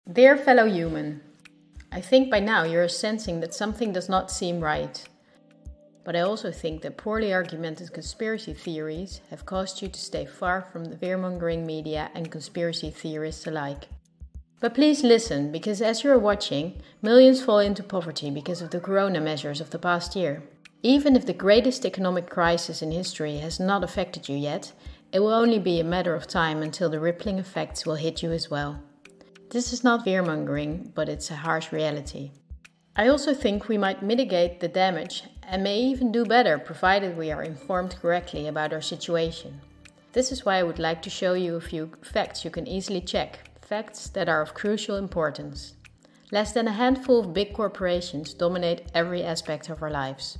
Dear fellow human, I think by now you're sensing that something does not seem right. But I also think that poorly argumented conspiracy theories have caused you to stay far from the fear-mongering media and conspiracy theorists alike. But please listen, because as you're watching, millions fall into poverty because of the corona measures of the past year. Even if the greatest economic crisis in history has not affected you yet, it will only be a matter of time until the rippling effects will hit you as well. This is not fear-mongering, but it's a harsh reality. I also think we might mitigate the damage and may even do better provided we are informed correctly about our situation. This is why I would like to show you a few facts you can easily check, facts that are of crucial importance. Less than a handful of big corporations dominate every aspect of our lives.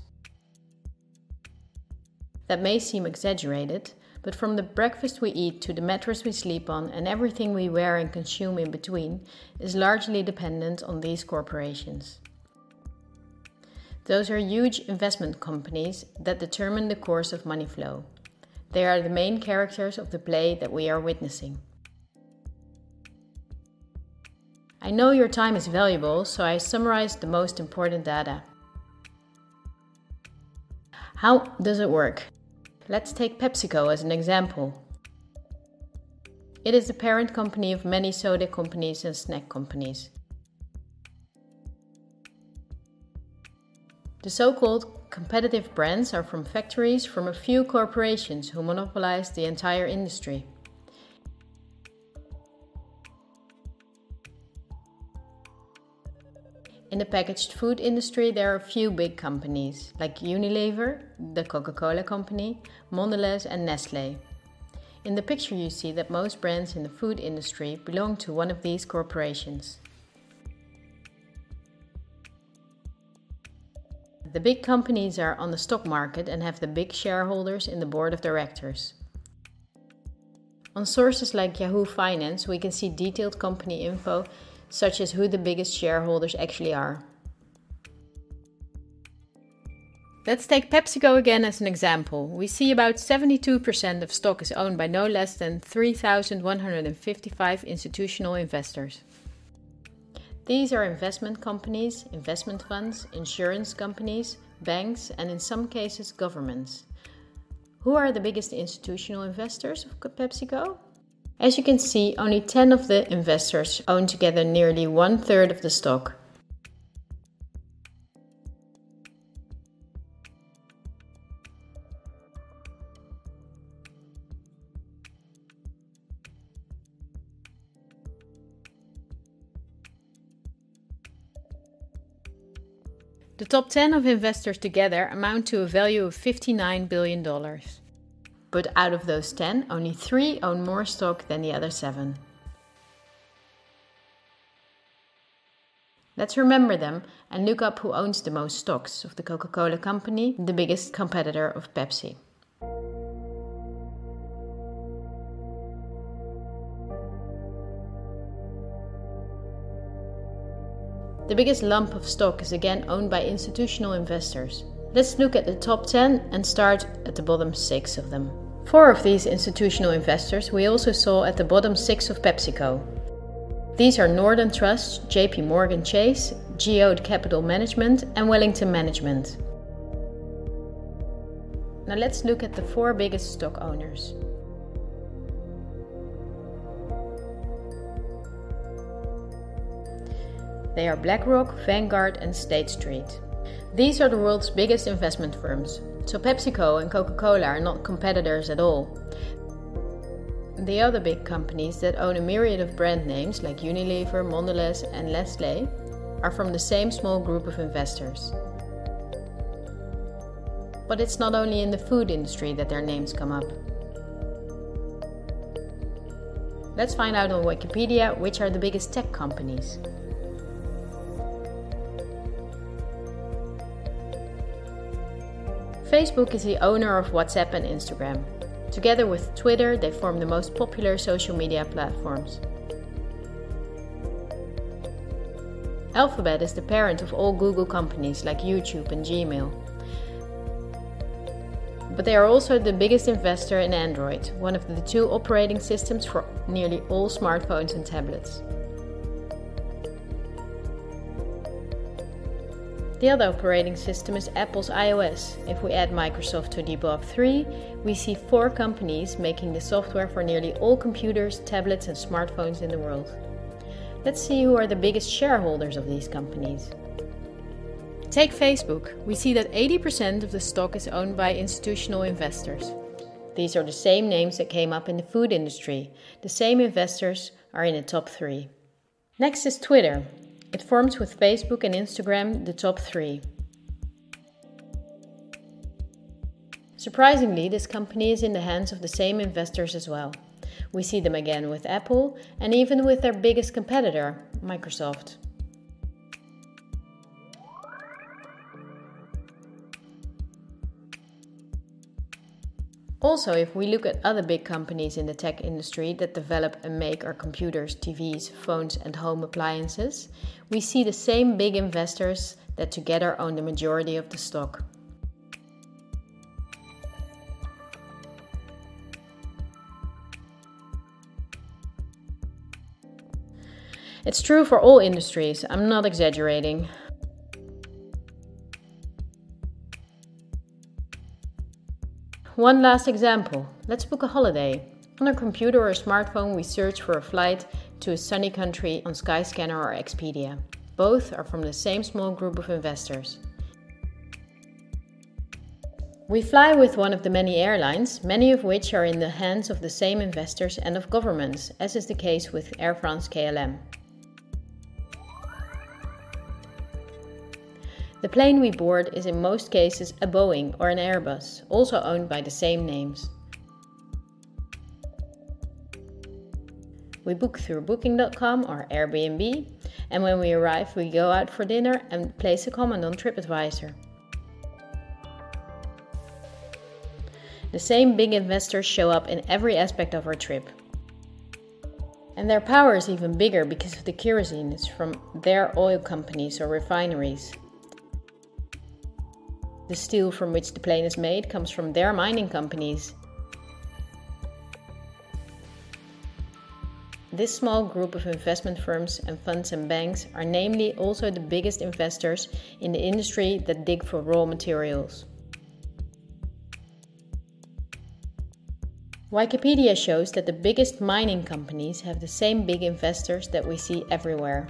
That may seem exaggerated, but from the breakfast we eat to the mattress we sleep on and everything we wear and consume in between is largely dependent on these corporations. Those are huge investment companies that determine the course of money flow. They are the main characters of the play that we are witnessing. I know your time is valuable, so I summarized the most important data. How does it work? Let's take PepsiCo as an example. It is the parent company of many soda companies and snack companies. The so-called competitive brands are from factories from a few corporations who monopolize the entire industry. In the packaged food industry, there are a few big companies, like Unilever, the Coca-Cola company, Mondelez and Nestlé. In the picture you see that most brands in the food industry belong to one of these corporations. The big companies are on the stock market and have the big shareholders in the board of directors. On sources like Yahoo Finance, we can see detailed company info such as who the biggest shareholders actually are. Let's take PepsiCo again as an example. We see about 72% of stock is owned by no less than 3,155 institutional investors. These are investment companies, investment funds, insurance companies, banks, and in some cases governments. Who are the biggest institutional investors of PepsiCo? As you can see, only 10 of the investors own together nearly 1/3 of the stock. The top 10 of investors together amount to a value of $59 billion. But out of those 10, only 3 own more stock than the other 7. Let's remember them and look up who owns the most stocks of the Coca-Cola company, the biggest competitor of Pepsi. The biggest lump of stock is again owned by institutional investors. Let's look at the top 10 and start at the bottom 6 of them. 4 of these institutional investors we also saw at the bottom 6 of PepsiCo. These are Northern Trust, JP Morgan Chase, Geode Capital Management and Wellington Management. Now let's look at the 4 biggest stock owners. They are BlackRock, Vanguard and State Street. These are the world's biggest investment firms, so PepsiCo and Coca-Cola are not competitors at all. The other big companies that own a myriad of brand names like Unilever, Mondelez and Nestlé are from the same small group of investors. But it's not only in the food industry that their names come up. Let's find out on Wikipedia which are the biggest tech companies. Facebook is the owner of WhatsApp and Instagram. Together with Twitter, they form the most popular social media platforms. Alphabet is the parent of all Google companies like YouTube and Gmail. But they are also the biggest investor in Android, one of the 2 operating systems for nearly all smartphones and tablets. The other operating system is Apple's iOS. If we add Microsoft to the above three, we see 4 companies making the software for nearly all computers, tablets and smartphones in the world. Let's see who are the biggest shareholders of these companies. Take Facebook. We see that 80% of the stock is owned by institutional investors. These are the same names that came up in the food industry. The same investors are in the top 3. Next is Twitter. It forms with Facebook and Instagram the top 3. Surprisingly, this company is in the hands of the same investors as well. We see them again with Apple and even with their biggest competitor, Microsoft. Also, if we look at other big companies in the tech industry that develop and make our computers, TVs, phones and home appliances, we see the same big investors that together own the majority of the stock. It's true for all industries, I'm not exaggerating. One last example. Let's book a holiday. On our computer or smartphone, we search for a flight to a sunny country on Skyscanner or Expedia. Both are from the same small group of investors. We fly with one of the many airlines, many of which are in the hands of the same investors and of governments, as is the case with Air France-KLM. The plane we board is in most cases a Boeing or an Airbus, also owned by the same names. We book through Booking.com or Airbnb, and when we arrive we go out for dinner and place a comment on TripAdvisor. The same big investors show up in every aspect of our trip. And their power is even bigger because of the kerosene is from their oil companies or refineries. The steel from which the plane is made comes from their mining companies. This small group of investment firms and funds and banks are namely also the biggest investors in the industry that dig for raw materials. Wikipedia shows that the biggest mining companies have the same big investors that we see everywhere.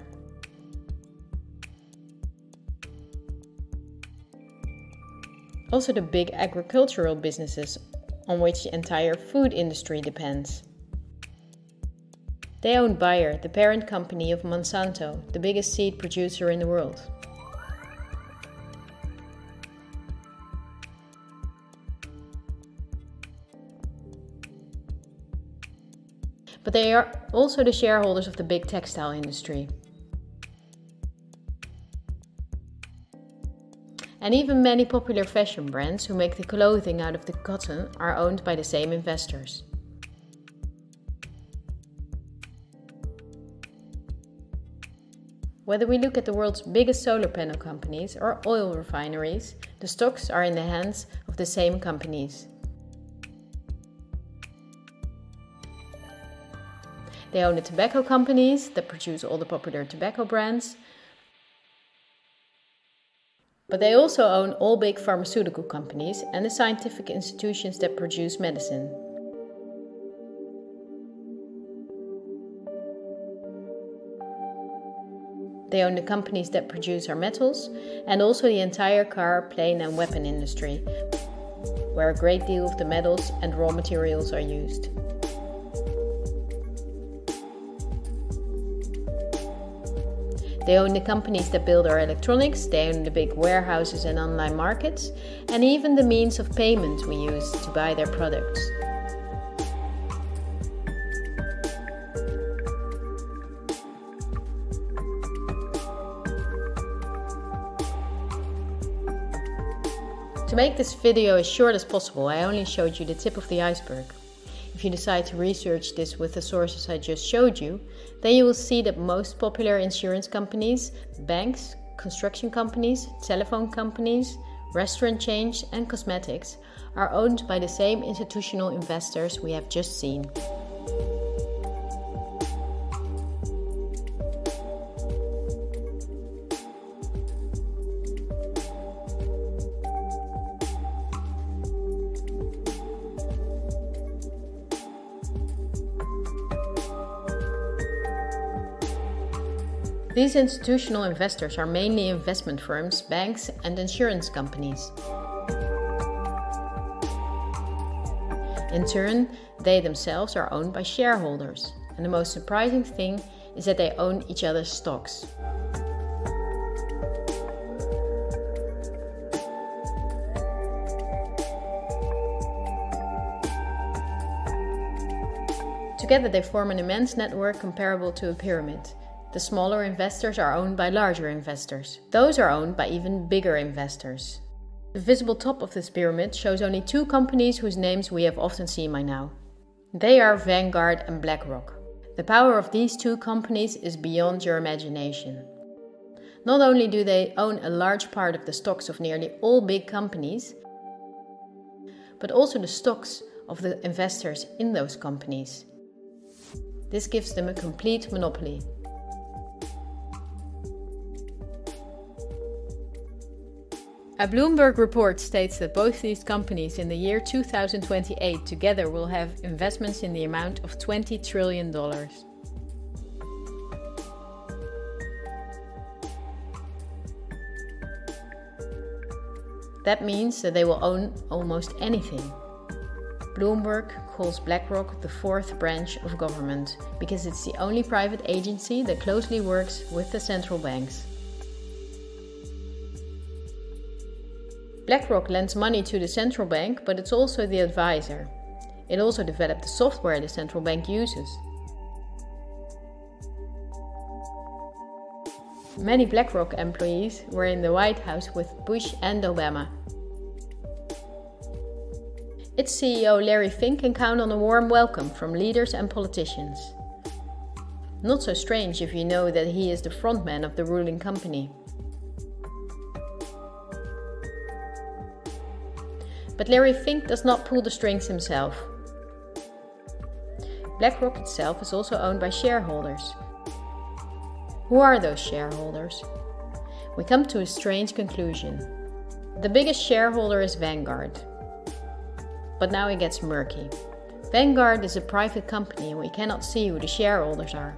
Also the big agricultural businesses on which the entire food industry depends. They own Bayer, the parent company of Monsanto, the biggest seed producer in the world. But they are also the shareholders of the big textile industry. And even many popular fashion brands who make the clothing out of the cotton are owned by the same investors. Whether we look at the world's biggest solar panel companies or oil refineries, the stocks are in the hands of the same companies. They own the tobacco companies that produce all the popular tobacco brands, but they also own all big pharmaceutical companies and the scientific institutions that produce medicine. They own the companies that produce our metals and also the entire car, plane and weapon industry, where a great deal of the metals and raw materials are used. They own the companies that build our electronics, they own the big warehouses and online markets, and even the means of payment we use to buy their products. To make this video as short as possible, I only showed you the tip of the iceberg. If you decide to research this with the sources I just showed you, then you will see that most popular insurance companies, banks, construction companies, telephone companies, restaurant chains and cosmetics are owned by the same institutional investors we have just seen. These institutional investors are mainly investment firms, banks, and insurance companies. In turn, they themselves are owned by shareholders, and the most surprising thing is that they own each other's stocks. Together they form an immense network comparable to a pyramid. The smaller investors are owned by larger investors. Those are owned by even bigger investors. The visible top of this pyramid shows only two companies whose names we have often seen by now. They are Vanguard and BlackRock. The power of these two companies is beyond your imagination. Not only do they own a large part of the stocks of nearly all big companies, but also the stocks of the investors in those companies. This gives them a complete monopoly. A Bloomberg report states that both these companies in the year 2028 together will have investments in the amount of $20 trillion. That means that they will own almost anything. Bloomberg calls BlackRock the fourth branch of government because it's the only private agency that closely works with the central banks. BlackRock lends money to the central bank, but it's also the advisor. It also developed the software the central bank uses. Many BlackRock employees were in the White House with Bush and Obama. Its CEO Larry Fink can count on a warm welcome from leaders and politicians. Not so strange if you know that he is the frontman of the ruling company. But Larry Fink does not pull the strings himself. BlackRock itself is also owned by shareholders. Who are those shareholders? We come to a strange conclusion. The biggest shareholder is Vanguard. But now it gets murky. Vanguard is a private company and we cannot see who the shareholders are.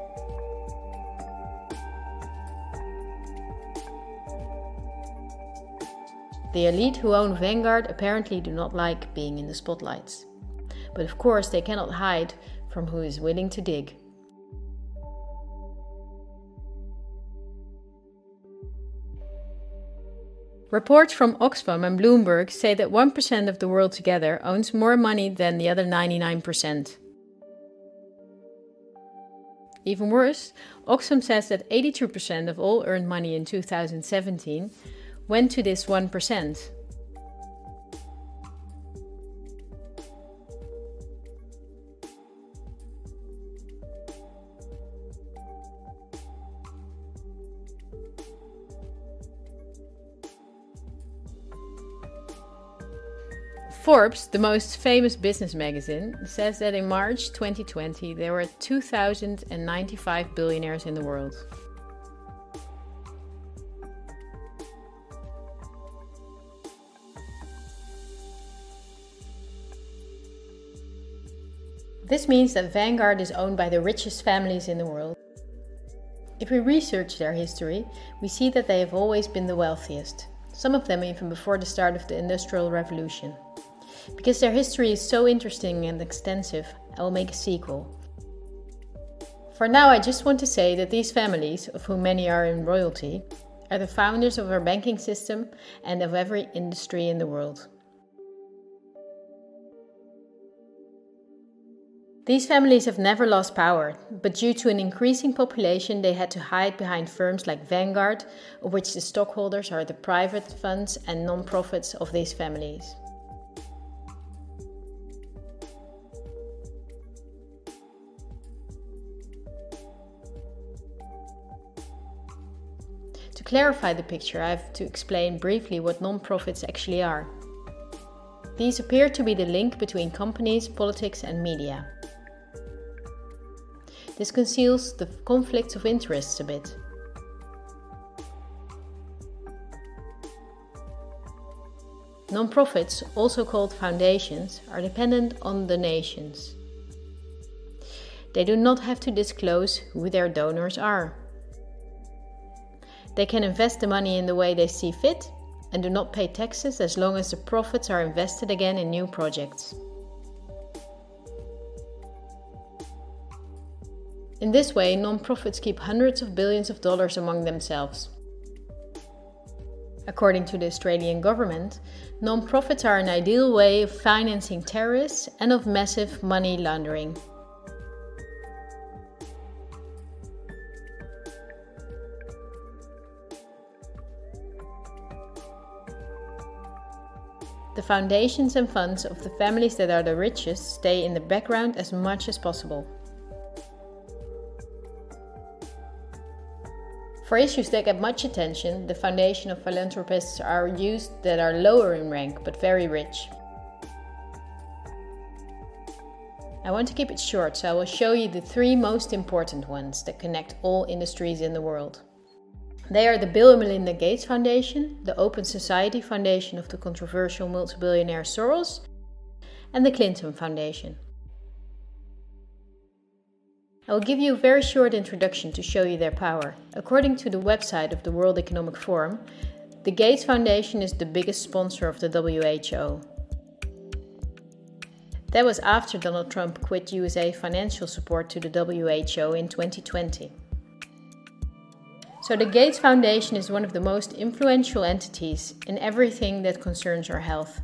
The elite who own Vanguard apparently do not like being in the spotlights. But of course they cannot hide from who is willing to dig. Reports from Oxfam and Bloomberg say that 1% of the world together owns more money than the other 99%. Even worse, Oxfam says that 82% of all earned money in 2017 went to this 1%. Forbes, the most famous business magazine, says that in March 2020 there were 2,095 billionaires in the world. This means that Vanguard is owned by the richest families in the world. If we research their history, we see that they have always been the wealthiest, some of them even before the start of the Industrial Revolution. Because their history is so interesting and extensive, I will make a sequel. For now, I just want to say that these families, of whom many are in royalty, are the founders of our banking system and of every industry in the world. These families have never lost power, but due to an increasing population they had to hide behind firms like Vanguard, of which the stockholders are the private funds and non-profits of these families. To clarify the picture, I have to explain briefly what non-profits actually are. These appear to be the link between companies, politics and media. This conceals the conflicts of interests a bit. Non-profits, also called foundations, are dependent on donations. They do not have to disclose who their donors are. They can invest the money in the way they see fit and do not pay taxes as long as the profits are invested again in new projects. In this way, non-profits keep hundreds of billions of dollars among themselves. According to the Australian government, non-profits are an ideal way of financing terrorists and of massive money laundering. The foundations and funds of the families that are the richest stay in the background as much as possible. For issues that get much attention, the foundation of philanthropists are used that are lower in rank but very rich. I want to keep it short, so I will show you the 3 most important ones that connect all industries in the world. They are the Bill and Melinda Gates Foundation, the Open Society Foundation of the controversial multi-billionaire Soros, and the Clinton Foundation. I will give you a very short introduction to show you their power. According to the website of the World Economic Forum, the Gates Foundation is the biggest sponsor of the WHO. That was after Donald Trump quit USA financial support to the WHO in 2020. So the Gates Foundation is one of the most influential entities in everything that concerns our health.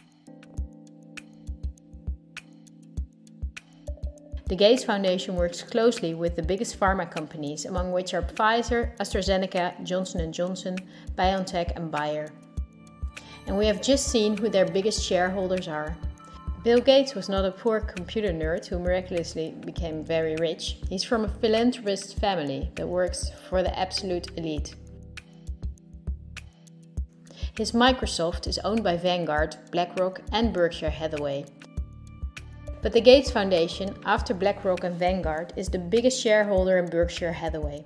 The Gates Foundation works closely with the biggest pharma companies, among which are Pfizer, AstraZeneca, Johnson & Johnson, BioNTech and Bayer. And we have just seen who their biggest shareholders are. Bill Gates was not a poor computer nerd who miraculously became very rich. He's from a philanthropist family that works for the absolute elite. His Microsoft is owned by Vanguard, BlackRock and Berkshire Hathaway. But the Gates Foundation, after BlackRock and Vanguard, is the biggest shareholder in Berkshire Hathaway.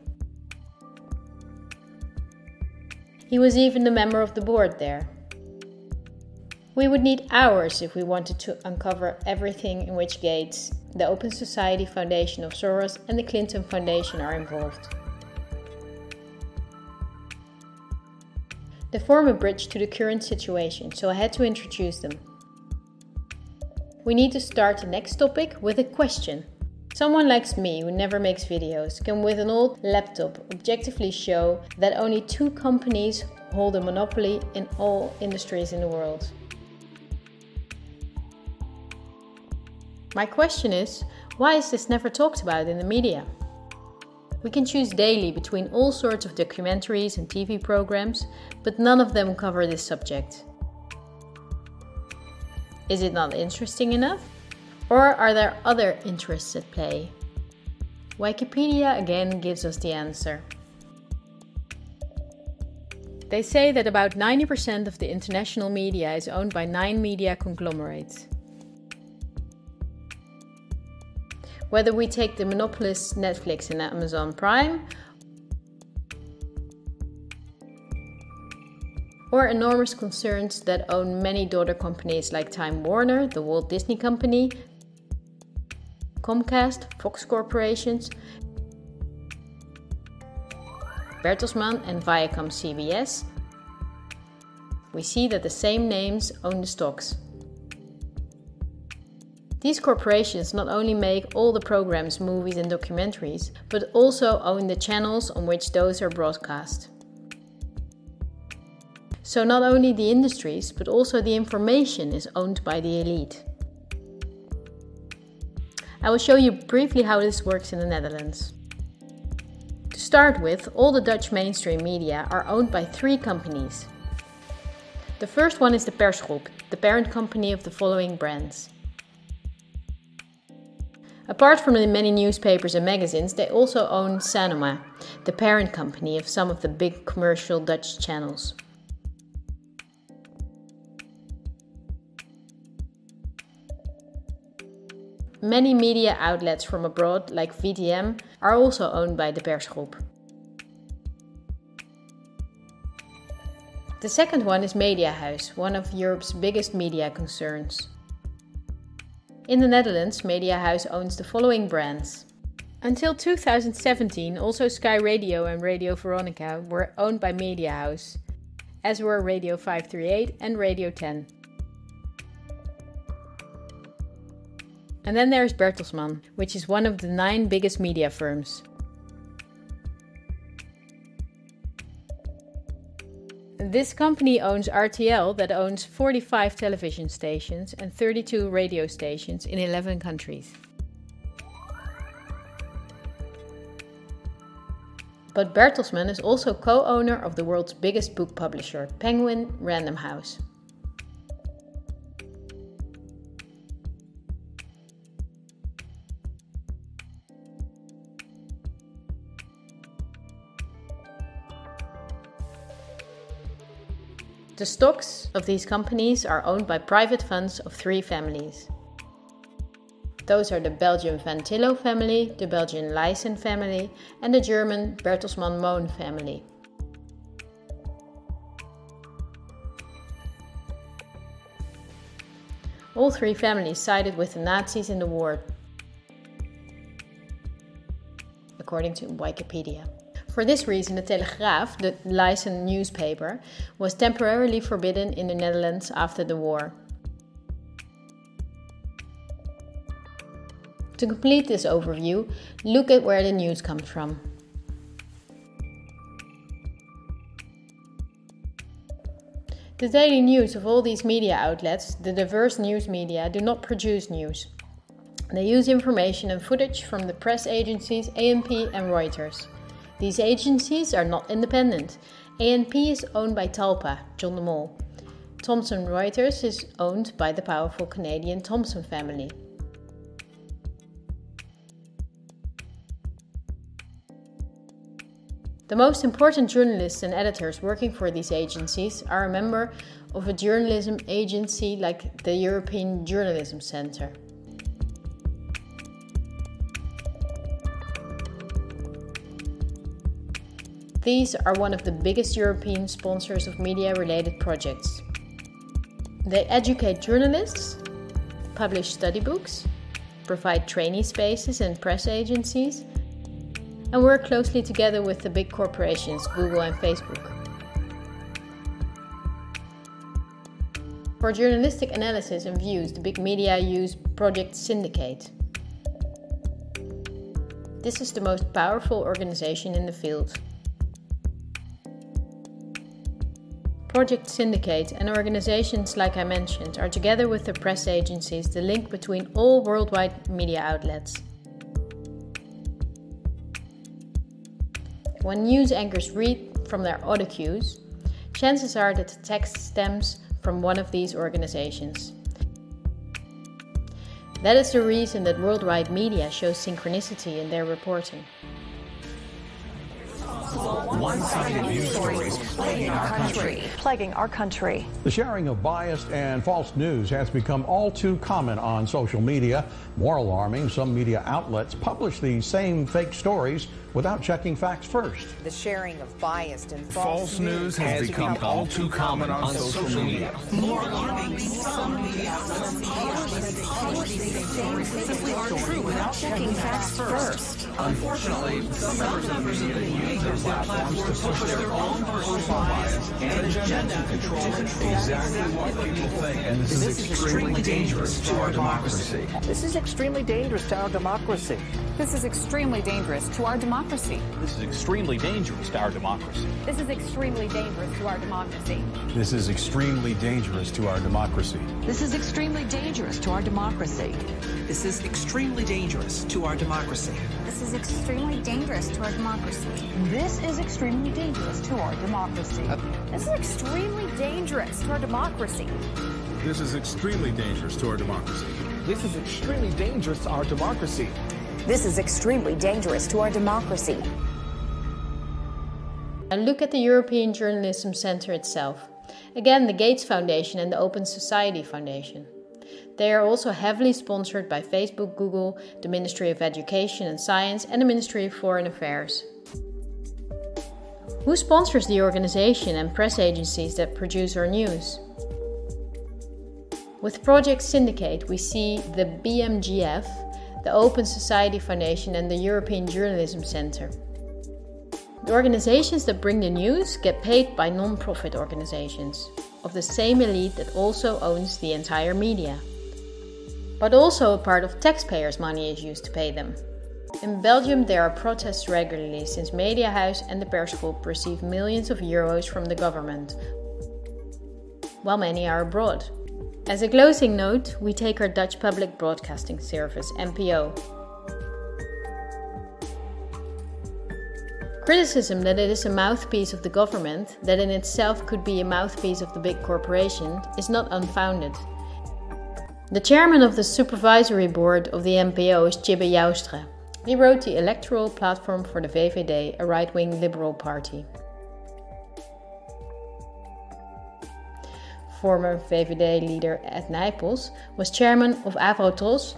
He was even a member of the board there. We would need hours if we wanted to uncover everything in which Gates, the Open Society Foundation of Soros and the Clinton Foundation are involved. They form a bridge to the current situation, so I had to introduce them. We need to start the next topic with a question. Someone like me, who never makes videos, can with an old laptop objectively show that only 2 companies hold a monopoly in all industries in the world. My question is, why is this never talked about in the media? We can choose daily between all sorts of documentaries and TV programs, but none of them cover this subject. Is it not interesting enough? Or are there other interests at play? Wikipedia again gives us the answer. They say that about 90% of the international media is owned by 9 media conglomerates. Whether we take the monopolists Netflix and Amazon Prime, or enormous concerns that own many daughter companies like Time Warner, the Walt Disney Company, Comcast, Fox Corporations, Bertelsmann and Viacom CBS, we see that the same names own the stocks. These corporations not only make all the programs, movies and documentaries, but also own the channels on which those are broadcast. So not only the industries, but also the information is owned by the elite. I will show you briefly how this works in the Netherlands. To start with, all the Dutch mainstream media are owned by 3 companies. The first one is the Persgroep, the parent company of the following brands. Apart from the many newspapers and magazines, they also own Sanoma, the parent company of some of the big commercial Dutch channels. Many media outlets from abroad, like VTM, are also owned by the Persgroep. The second one is Mediahuis, one of Europe's biggest media concerns. In the Netherlands, Mediahuis owns the following brands: Until 2017, also Sky Radio and Radio Veronica were owned by Media House, as were Radio 538 and Radio 10. And then there's Bertelsmann, which is one of the 9 biggest media firms. This company owns RTL, that owns 45 television stations and 32 radio stations in 11 countries. But Bertelsmann is also co-owner of the world's biggest book publisher, Penguin Random House. The stocks of these companies are owned by private funds of 3 families. Those are the Belgian Van Tillo family, the Belgian Leysen family, and the German Bertelsmann Moon family. All 3 families sided with the Nazis in the war, according to Wikipedia. For this reason, the Telegraaf, the Leysen newspaper, was temporarily forbidden in the Netherlands after the war. To complete this overview, look at where the news comes from. The daily news of all these media outlets, the diverse news media, do not produce news. They use information and footage from the press agencies ANP and Reuters. These agencies are not independent. ANP is owned by Talpa, John de Mol. Thomson Reuters is owned by the powerful Canadian Thomson family. The most important journalists and editors working for these agencies are a member of a journalism agency like the European Journalism Centre. These are one of the biggest European sponsors of media-related projects. They educate journalists, publish study books, provide trainee spaces and press agencies, and work closely together with the big corporations, Google and Facebook. For journalistic analysis and views, the big media use Project Syndicate. This is the most powerful organization in the field. Project Syndicate and organizations like I mentioned are together with the press agencies the link between all worldwide media outlets. When news anchors read from their audio cues, chances are that the text stems from one of these organizations. That is the reason that worldwide media shows synchronicity in their reporting. One-sided news stories plaguing our country. The sharing of biased and false news has become all too common on social media. More alarming, some media outlets publish these same fake stories without checking facts first. The sharing of biased and false news has become all too common on social media. More alarming, some media outlets publish these stories simply aren't true without checking facts first. Unfortunately, some members of the media use their platforms to push their own personal bias and agenda to control exactly what people think. And this is extremely dangerous to our democracy. This is extremely dangerous to our democracy. This is extremely dangerous to our democracy. This is extremely dangerous to our democracy. This is extremely dangerous to our democracy. This is extremely dangerous to our democracy. This is extremely dangerous to our democracy. This is extremely dangerous to our democracy. This is extremely dangerous to our democracy. This is extremely dangerous to our democracy. This is extremely dangerous to our democracy. This is extremely dangerous to our democracy. This is extremely dangerous to our democracy. This is extremely dangerous to our democracy. And look at the European Journalism Centre itself. Again, the Gates Foundation and the Open Society Foundation. They are also heavily sponsored by Facebook, Google, the Ministry of Education and Science, and the Ministry of Foreign Affairs. Who sponsors the organization and press agencies that produce our news? With Project Syndicate, we see the BMGF, the Open Society Foundation and the European Journalism Centre. The organizations that bring the news get paid by non-profit organizations, of the same elite that also owns the entire media. But also a part of taxpayers' money is used to pay them. In Belgium there are protests regularly since Mediahuis and the Persgroep receive millions of euros from the government, while many are abroad. As a closing note, we take our Dutch public broadcasting service, NPO. Criticism that it is a mouthpiece of the government, that in itself could be a mouthpiece of the big corporation, is not unfounded. The chairman of the supervisory board of the NPO is Tjibbe Joustra. He wrote the electoral platform for the VVD, a right-wing liberal party. Former VVD leader Ed Nijpels was chairman of Avrotros.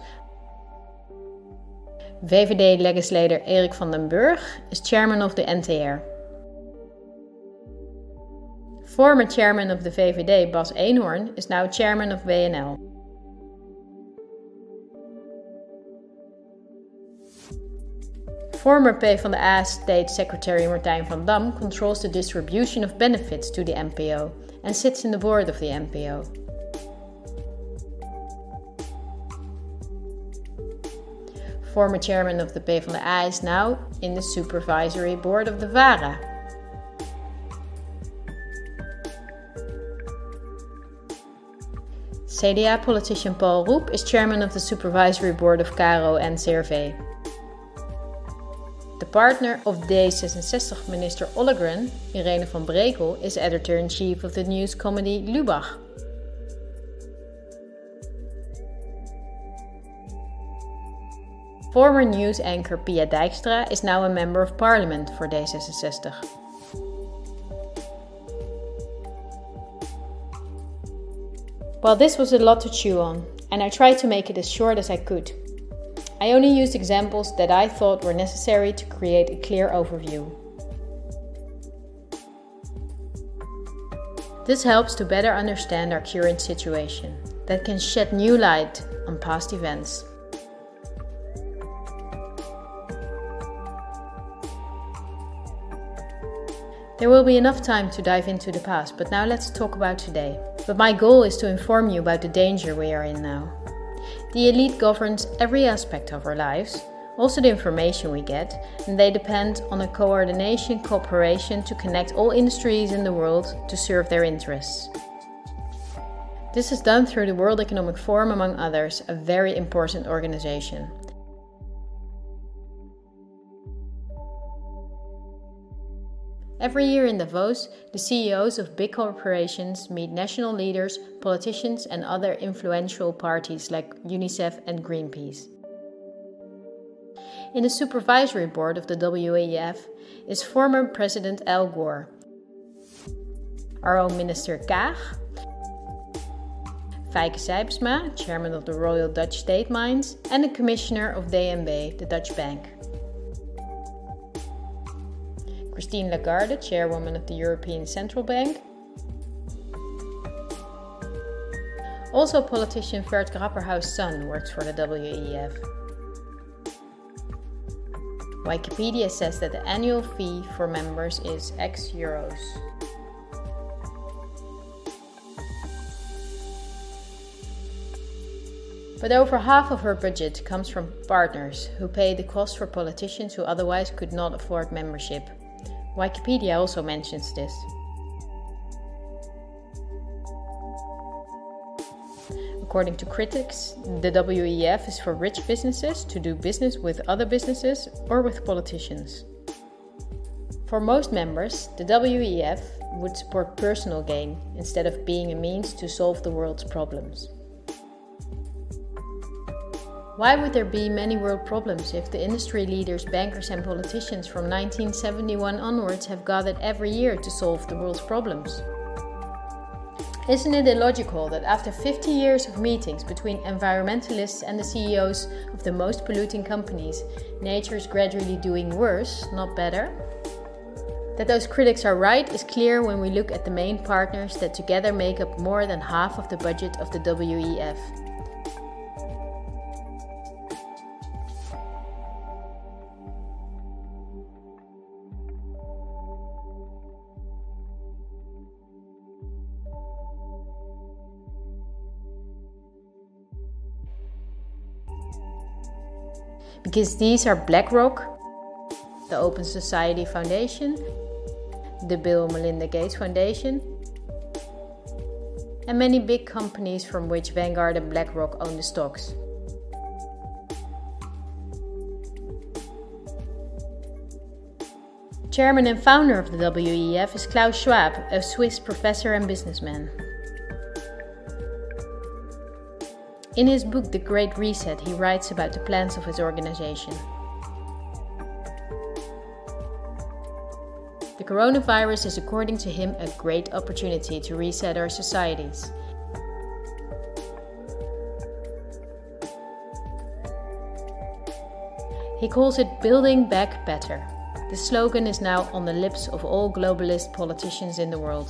VVD legislator Erik van den Burg is chairman of the NTR. Former chairman of the VVD Bas Eenhoorn is now chairman of WNL. Former PvdA State Secretary Martijn van Dam controls the distribution of benefits to the NPO and sits in the board of the NPO. Former chairman of the PvdA is now in the supervisory board of the VARA. CDA politician Paul Roep is chairman of the supervisory board of KRO NCRV. The partner of D66 minister Ollegren, Irene van Brekel, is editor-in-chief of the news comedy Lubach. Former news anchor Pia Dijkstra is now a member of parliament for D66. Well, this was a lot to chew on, and I tried to make it as short as I could. I only used examples that I thought were necessary to create a clear overview. This helps to better understand our current situation, that can shed new light on past events. There will be enough time to dive into the past, but now let's talk about today. But my goal is to inform you about the danger we are in now. The elite governs every aspect of our lives, also the information we get, and they depend on a cooperation to connect all industries in the world to serve their interests. This is done through the World Economic Forum, among others, a very important organization. Every year in Davos, the CEOs of big corporations meet national leaders, politicians and other influential parties like UNICEF and Greenpeace. In the supervisory board of the WEF is former President Al Gore, our own Minister Kaag, Fijke Sijbsma, chairman of the Royal Dutch State Mines, and the commissioner of DNB, the Dutch bank. Christine Lagarde, chairwoman of the European Central Bank. Also politician Vert Grapperhaus' son works for the WEF. Wikipedia says that the annual fee for members is €X. But over half of her budget comes from partners who pay the cost for politicians who otherwise could not afford membership. Wikipedia also mentions this. According to critics, the WEF is for rich businesses to do business with other businesses or with politicians. For most members, the WEF would support personal gain instead of being a means to solve the world's problems. Why would there be many world problems if the industry leaders, bankers and politicians from 1971 onwards have gathered every year to solve the world's problems? Isn't it illogical that after 50 years of meetings between environmentalists and the CEOs of the most polluting companies, nature is gradually doing worse, not better? That those critics are right is clear when we look at the main partners that together make up more than half of the budget of the WEF. because these are BlackRock, the Open Society Foundation, the Bill and Melinda Gates Foundation, and many big companies from which Vanguard and BlackRock own the stocks. Chairman and founder of the WEF is Klaus Schwab, a Swiss professor and businessman. In his book The Great Reset, he writes about the plans of his organization. The coronavirus is, according to him, a great opportunity to reset our societies. He calls it Building Back Better. The slogan is now on the lips of all globalist politicians in the world.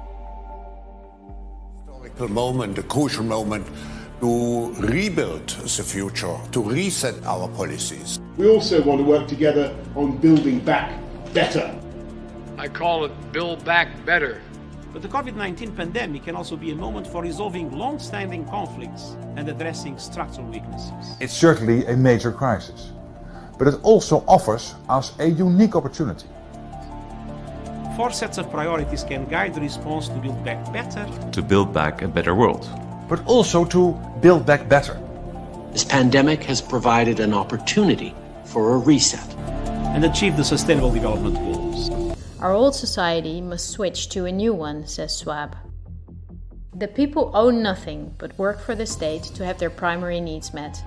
Historical moment, a crucial moment to rebuild the future, to reset our policies. We also want to work together on building back better. I call it Build Back Better. But the COVID-19 pandemic can also be a moment for resolving long-standing conflicts and addressing structural weaknesses. It's certainly a major crisis, but it also offers us a unique opportunity. 4 sets of priorities can guide the response to build back better. To build back a better world. But also to build back better. This pandemic has provided an opportunity for a reset. And achieve the Sustainable Development Goals. Our old society must switch to a new one, says Schwab. The people own nothing but work for the state to have their primary needs met.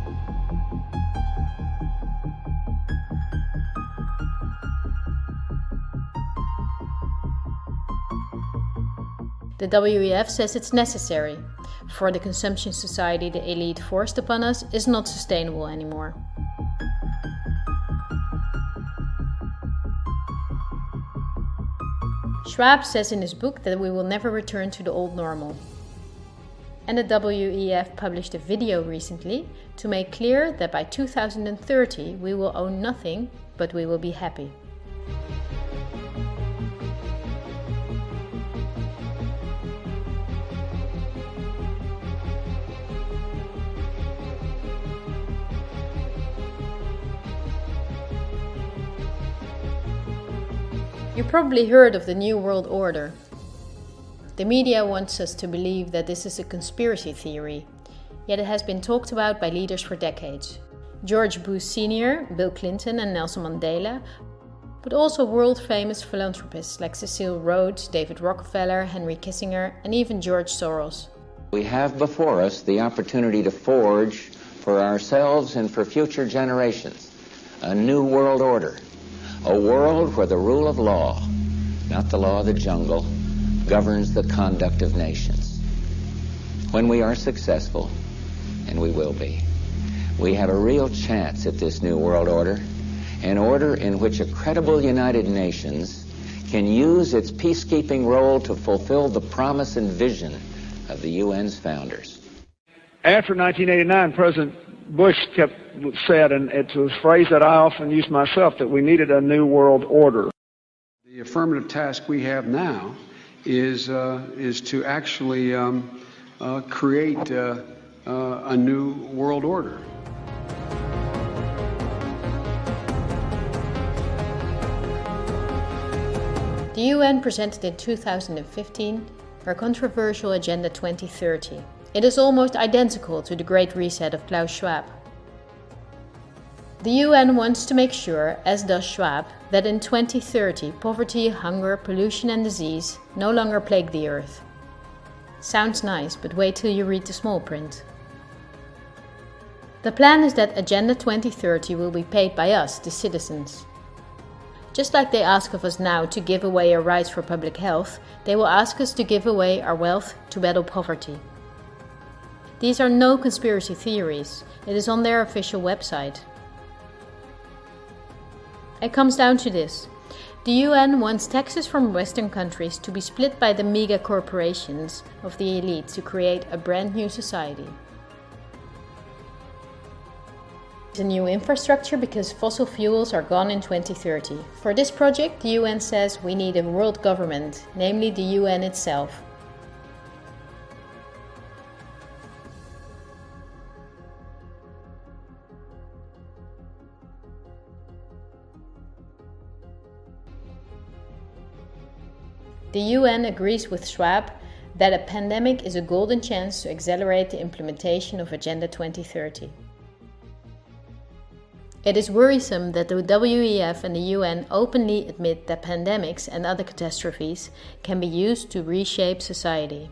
The WEF says it's necessary, for the consumption society the elite forced upon us is not sustainable anymore. Schwab says in his book that we will never return to the old normal. And the WEF published a video recently to make clear that by 2030 we will own nothing, but we will be happy. You probably heard of the New World Order. The media wants us to believe that this is a conspiracy theory, yet it has been talked about by leaders for decades. George Bush Sr., Bill Clinton and Nelson Mandela, but also world-famous philanthropists like Cecil Rhodes, David Rockefeller, Henry Kissinger, and even George Soros. We have before us the opportunity to forge for ourselves and for future generations a new world order. A world where the rule of law, not the law of the jungle, governs the conduct of nations. When we are successful, and we will be, we have a real chance at this new world order, an order in which a credible United Nations can use its peacekeeping role to fulfill the promise and vision of the UN's founders. After 1989, President Bush said, and it's a phrase that I often use myself, that we needed a new world order. The affirmative task we have now is to actually create a new world order. The UN presented in 2015 her controversial Agenda 2030. It is almost identical to the Great Reset of Klaus Schwab. The UN wants to make sure, as does Schwab, that in 2030 poverty, hunger, pollution and disease no longer plague the earth. Sounds nice, but wait till you read the small print. The plan is that Agenda 2030 will be paid by us, the citizens. Just like they ask of us now to give away our rights for public health, they will ask us to give away our wealth to battle poverty. These are no conspiracy theories. It is on their official website. It comes down to this. The UN wants taxes from Western countries to be split by the mega corporations of the elite to create a brand new society. It's a new infrastructure because fossil fuels are gone in 2030. For this project, the UN says we need a world government, namely the UN itself. The UN agrees with Schwab that a pandemic is a golden chance to accelerate the implementation of Agenda 2030. It is worrisome that the WEF and the UN openly admit that pandemics and other catastrophes can be used to reshape society.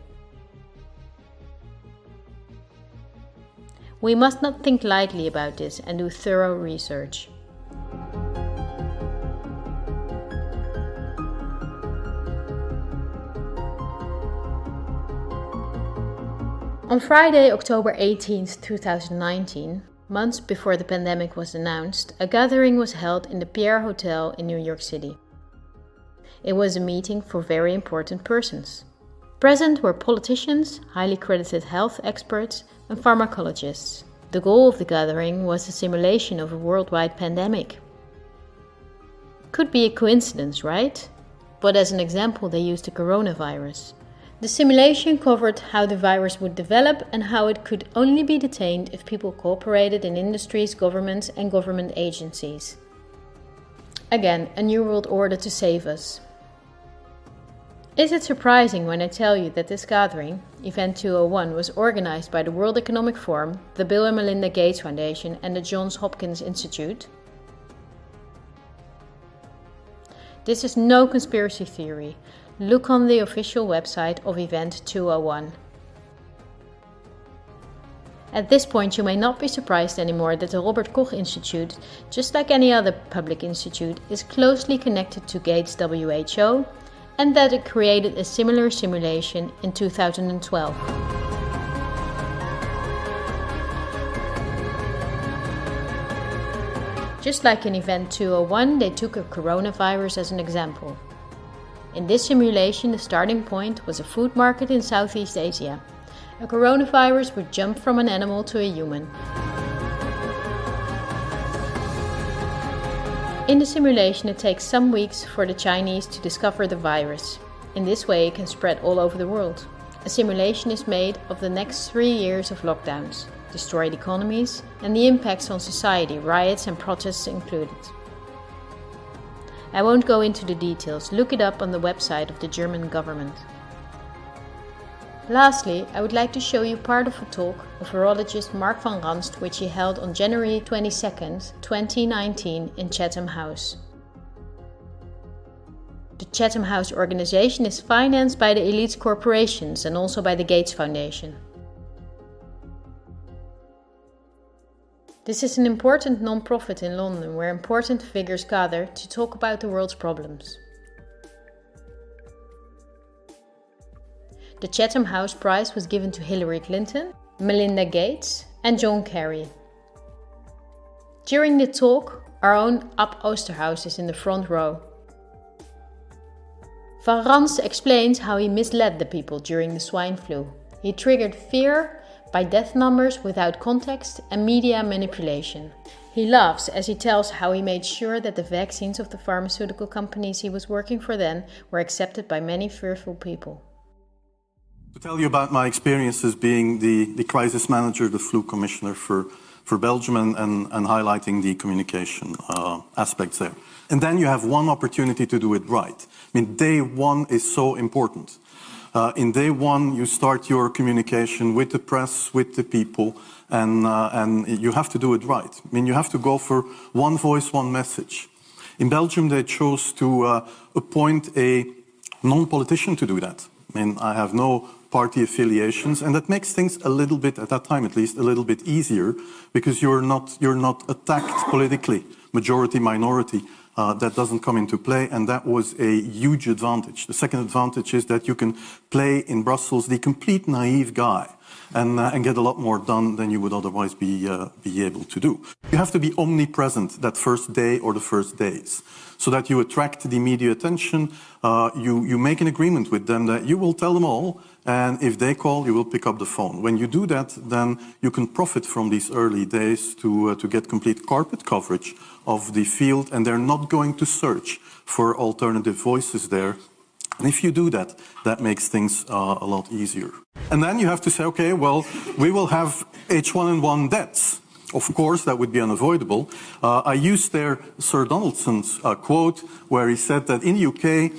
We must not think lightly about this and do thorough research. On Friday, October 18, 2019, months before the pandemic was announced, a gathering was held in the Pierre Hotel in New York City. It was a meeting for very important persons. Present were politicians, highly credited health experts, and pharmacologists. The goal of the gathering was a simulation of a worldwide pandemic. Could be a coincidence, right? But as an example, they used the coronavirus. The simulation covered how the virus would develop and how it could only be detained if people cooperated in industries, governments, and government agencies. Again, a new world order to save us. Is it surprising when I tell you that this gathering, Event 201, was organized by the World Economic Forum, the Bill and Melinda Gates Foundation, and the Johns Hopkins Institute? This is no conspiracy theory. Look on the official website of Event 201. At this point, you may not be surprised anymore that the Robert Koch Institute, just like any other public institute, is closely connected to Gates WHO, and that it created a similar simulation in 2012. Just like in Event 201, they took a coronavirus as an example. In this simulation, the starting point was a food market in Southeast Asia. A coronavirus would jump from an animal to a human. In the simulation, it takes some weeks for the Chinese to discover the virus. In this way, it can spread all over the world. A simulation is made of the next 3 years of lockdowns, destroyed economies, and the impacts on society, riots and protests included. I won't go into the details, look it up on the website of the German government. Lastly, I would like to show you part of a talk of virologist Mark van Ranst, which he held on January 22nd, 2019 in Chatham House. The Chatham House organization is financed by the elite corporations and also by the Gates Foundation. This is an important non-profit in London where important figures gather to talk about the world's problems. The Chatham House Prize was given to Hillary Clinton, Melinda Gates and John Kerry. During the talk, our own Ab Oosterhuis is in the front row. Van Ranst explains how he misled the people during the swine flu. He triggered fear by death numbers without context and media manipulation. He laughs as he tells how he made sure that the vaccines of the pharmaceutical companies he was working for then were accepted by many fearful people. To tell you about my experiences being the crisis manager, the flu commissioner for Belgium and highlighting the communication aspects there. And then you have one opportunity to do it right. I mean, day one is so important. In day one, you start your communication with the press, with the people, and you have to do it right. I mean, you have to go for one voice, one message. In Belgium, they chose to appoint a non-politician to do that. I mean, I have no party affiliations, and that makes things a little bit, at that time at least, a little bit easier, because you're not attacked politically, majority, minority. That doesn't come into play, and that was a huge advantage. The second advantage is that you can play in Brussels the complete naive guy and get a lot more done than you would otherwise be able to do. You have to be omnipresent that first day or the first days, so that you attract the media attention. You make an agreement with them that you will tell them all, and if they call, you will pick up the phone. When you do that, then you can profit from these early days to get complete carpet coverage of the field, and they're not going to search for alternative voices there. And if you do that, that makes things a lot easier. And then you have to say, okay, well, we will have H1N1 deaths. Of course, that would be unavoidable. I used there Sir Donaldson's quote, where he said that in the UK,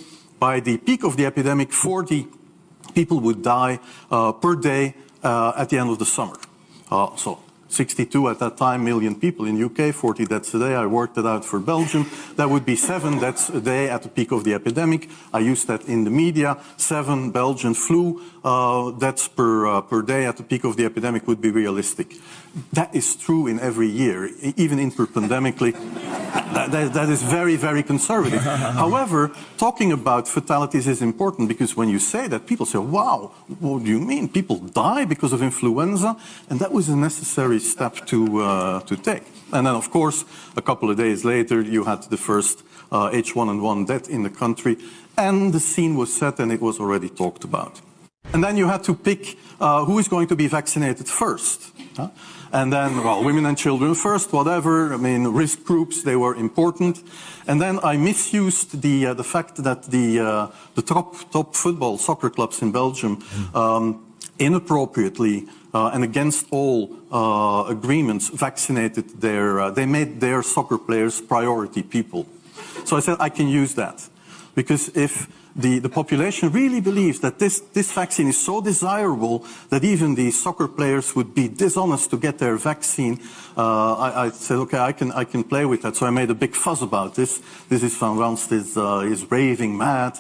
by the peak of the epidemic, 40 people would die per day at the end of the summer. So 62 at that time million people in UK, 40 deaths a day. I worked it out for Belgium. That would be 7 deaths a day at the peak of the epidemic. I used that in the media. 7 Belgian flu deaths per day at the peak of the epidemic would be realistic. That is true in every year, even interpandemically. That is very, very conservative. However, talking about fatalities is important because when you say that, people say, wow, what do you mean? People die because of influenza? And that was a necessary step to take. And then, of course, a couple of days later, you had the first H1N1 death in the country, and the scene was set and it was already talked about. And then you had to pick who is going to be vaccinated first. And then, well, women and children first, whatever. I mean, risk groups, they were important. And then I misused the fact that the top football soccer clubs in Belgium inappropriately and against all agreements vaccinated they made their soccer players priority people. So I said I can use that because if the population really believes that this vaccine is so desirable that even the soccer players would be dishonest to get their vaccine. I said, okay, I can play with that. So I made a big fuss about this. This is Van Ranst is raving mad,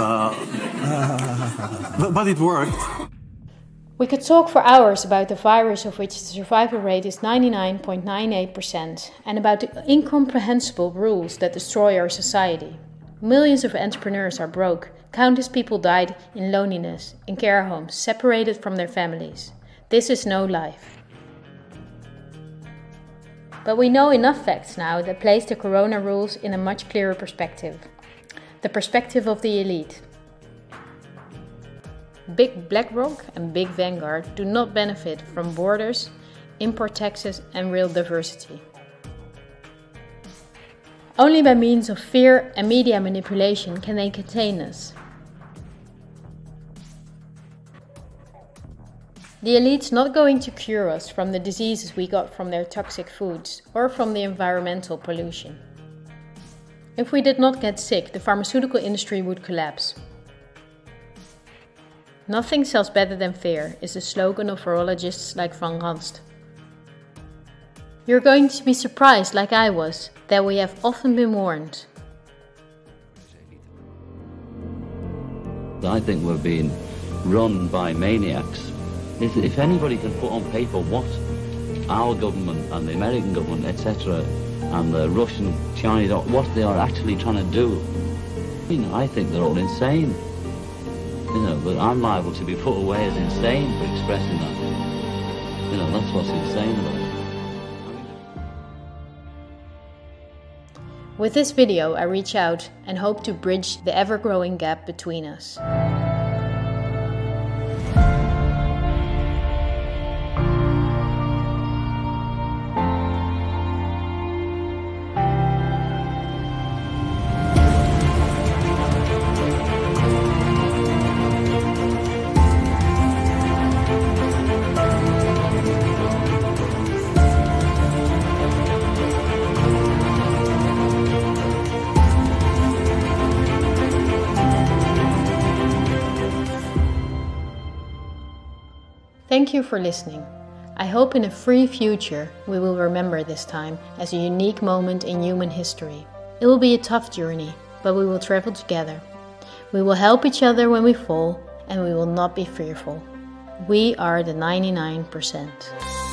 but it worked. We could talk for hours about the virus of which the survival rate is 99.98% and about the incomprehensible rules that destroy our society. Millions of entrepreneurs are broke. Countless people died in loneliness, in care homes, separated from their families. This is no life. But we know enough facts now that place the corona rules in a much clearer perspective. The perspective of the elite. Big BlackRock and Big Vanguard do not benefit from borders, import taxes and real diversity. Only by means of fear and media manipulation can they contain us. The elite's not going to cure us from the diseases we got from their toxic foods or from the environmental pollution. If we did not get sick, the pharmaceutical industry would collapse. Nothing sells better than fear is the slogan of virologists like Van Ranst. You're going to be surprised, like I was, that we have often been warned. I think we're being run by maniacs. If anybody can put on paper what our government and the American government, etc., and the Russian, Chinese, what they are actually trying to do, I think they're all insane. But I'm liable to be put away as insane for expressing that. That's what's insane about it. With this video, I reach out and hope to bridge the ever-growing gap between us. Thank you for listening. I hope in a free future we will remember this time as a unique moment in human history. It will be a tough journey, but we will travel together. We will help each other when we fall, and we will not be fearful. We are the 99%.